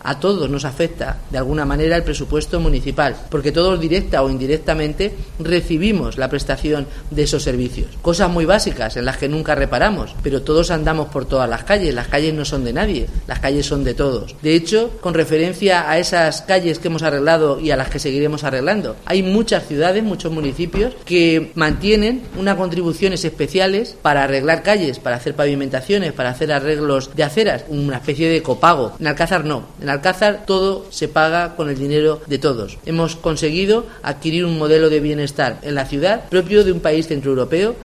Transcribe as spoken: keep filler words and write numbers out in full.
a todos nos afecta de alguna manera el presupuesto municipal, porque todos directa o indirectamente recibimos la prestación de esos servicios. Cosas muy básicas en las que nunca reparamos, pero todos andamos por todas las calles, las calles no son de nadie, las calles son de todos. De hecho, con referencia a esas calles que hemos arreglado y a las que seguiremos arreglando, hay muchas ciudades, muchos municipios que mantienen unas contribuciones especiales para arreglar calles, para hacer pavimentaciones, para hacer arreglos de aceras, una especie de copago. En Alcázar no, en Alcázar todo se paga con el dinero de todos. Hemos conseguido adquirir un modelo de bienestar en la ciudad propio de un país centroeuropeo